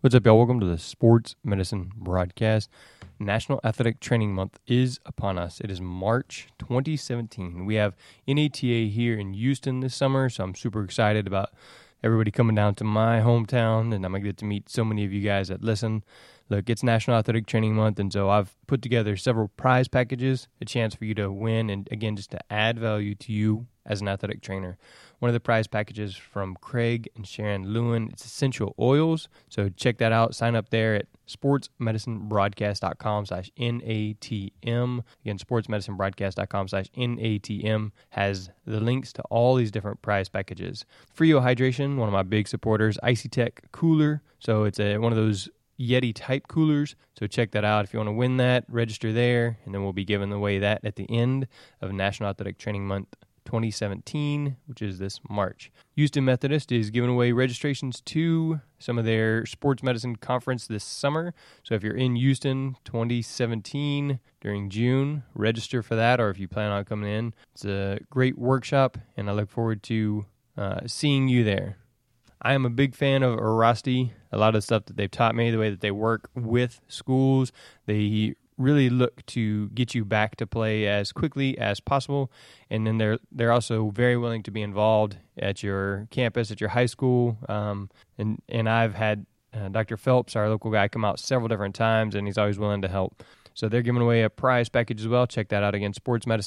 What's up, y'all? Welcome to the Sports Medicine Broadcast. National Athletic Training Month is upon us. It is March 2017. We have NATA here in Houston this summer, so I'm super excited about everybody coming down to my hometown, and I'm going to get to meet so many of you guys that listen. Look, it's National Athletic Training Month, and so I've put together several prize packages, a chance for you to win, and again, just to add value to you as an athletic trainer. One of the prize packages from Craig and Sharon Lewin, it's essential oils, so check that out. Sign up there at sportsmedicinebroadcast.com/NATM. Again, sportsmedicinebroadcast.com/NATM has the links to all these different prize packages. Frio Hydration, one of my big supporters, Icy Tech Cooler, so it's one of those Yeti type coolers, so check that out. If you want to win that, register there, and then we'll be giving away that at the end of National Athletic Training Month 2017, which is this March. Houston Methodist is giving away registrations to some of their sports medicine conference this summer. So if you're in Houston 2017 during June, register for that, or if you plan on coming in. It's a great workshop, and I look forward to seeing you there. I am a big fan of Orasti. A lot of the stuff that they've taught me, the way that they work with schools, they really look to get you back to play as quickly as possible. And then they're also very willing to be involved at your campus, at your high school. And I've had Dr. Phelps, our local guy, come out several different times, and he's always willing to help. So they're giving away a prize package as well. Check that out again,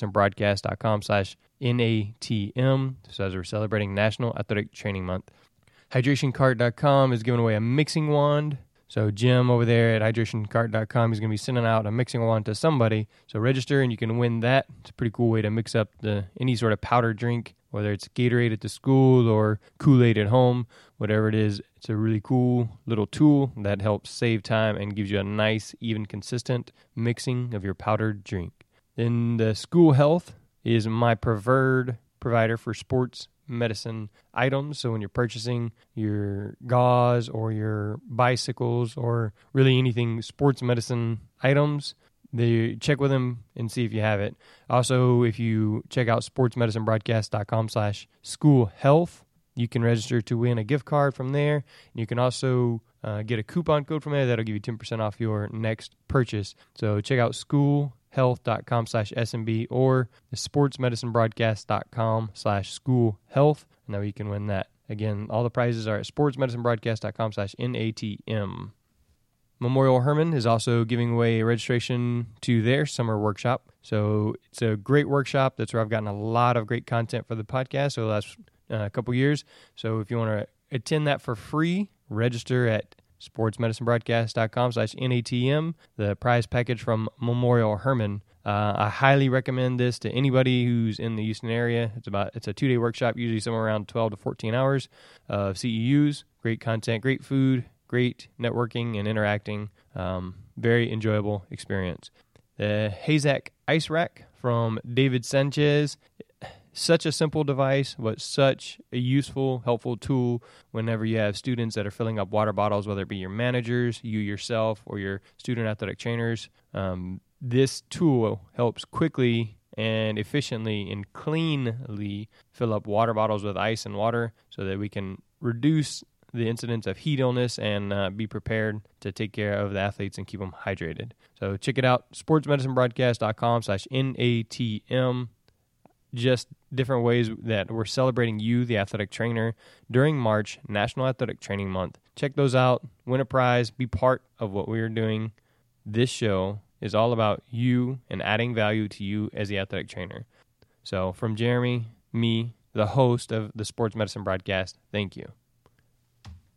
sportsmedicinebroadcast.com/NATM. So as we're celebrating National Athletic Training Month. HydrationCart.com is giving away a mixing wand. So Jim over there at HydrationCart.com is going to be sending out a mixing wand to somebody. So register and you can win that. It's a pretty cool way to mix up any sort of powdered drink, whether it's Gatorade at the school or Kool-Aid at home, whatever it is. It's a really cool little tool that helps save time and gives you a nice, even, consistent mixing of your powdered drink. Then the School Health is my preferred provider for sports medicine items. So when you're purchasing your gauze or your bicycles or really anything sports medicine items, they check with them and see if you have it. Also, if you check out sportsmedicinebroadcast.com/schoolhealth, you can register to win a gift card from there. And you can also get a coupon code from there that'll give you 10% off your next purchase. So check out schoolhealth.com/SMB or the sportsmedicinebroadcast.com/schoolhealth, and now you can win that. Again, all the prizes are at sportsmedicinebroadcast.com/NATM. Memorial Hermann is also giving away a registration to their summer workshop. So it's a great workshop. That's where I've gotten a lot of great content for the podcast over the last couple years. So if you want to attend that for free, register at sportsmedicinebroadcast.com/NATM. The prize package from Memorial Hermann. I highly recommend this to anybody who's in the Houston area. It's a 2-day workshop, usually somewhere around 12 to 14 hours of CEUs. Great content, great food, great networking and interacting. Very enjoyable experience. The Hazak Ice Rack from David Sanchez. Such a simple device, but such a useful, helpful tool whenever you have students that are filling up water bottles, whether it be your managers, you yourself, or your student athletic trainers. This tool helps quickly and efficiently and cleanly fill up water bottles with ice and water so that we can reduce the incidence of heat illness and be prepared to take care of the athletes and keep them hydrated. So check it out, sportsmedicinebroadcast.com/NATM. Just different ways that we're celebrating you, the athletic trainer, during March, National Athletic Training Month. Check those out, win a prize, be part of what we're doing. This show is all about you and adding value to you as the athletic trainer. So from Jeremy, me, the host of the Sports Medicine Broadcast, thank you.